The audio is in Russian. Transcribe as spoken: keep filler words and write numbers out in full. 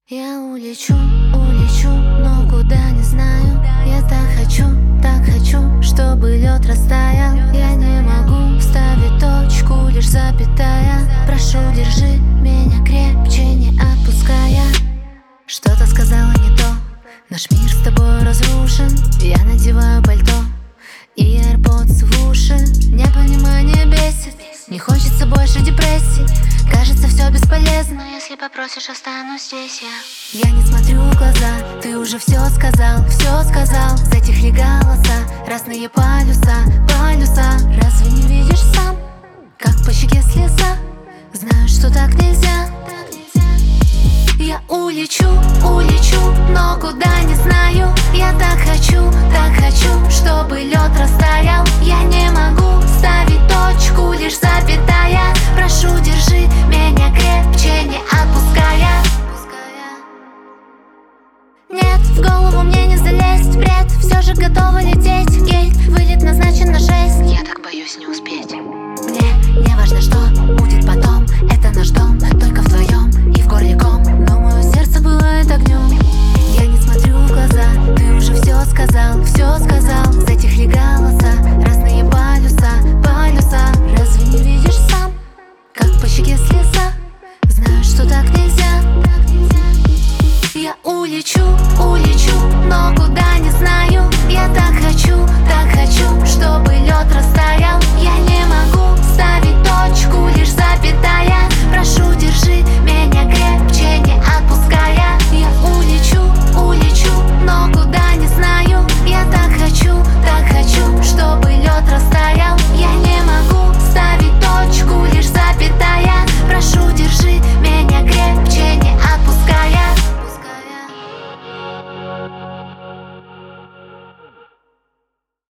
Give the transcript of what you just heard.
Я улечу, улечу, но куда не знаю. Я так хочу, так хочу, чтобы лед растаял. Я не могу ставить точку, лишь запятая. Прошу, держи меня крепче, не отпуская. Что-то сказала не то, наш мир с тобой разрушен. Я надеваю пальто и AirPods в уши. Непонимание бесит, не хочется больше депрессий. Кажется, все бесполезно, но если попросишь, останусь здесь я. Я не смотрю в глаза, ты уже все сказал, все сказал. Затихли голоса, разные полюса, полюса. Разве не видишь сам, как по щеке слеза? Знаю, что так нельзя. Я улечу, улечу, но куда не знаю. Я так хочу, так хочу, чтобы лед растаял. Я не могу ставить точку, лишь запятая. Прошу, держи меня крепче, не отпуская. Нет, в голову мне не залезть, бред. Все же готова лететь, гейт, вылет назначен на шесть. Я так боюсь не успеть. Мне не важно, что будет потом. Это наш дом, только вдвоем и в горле ком.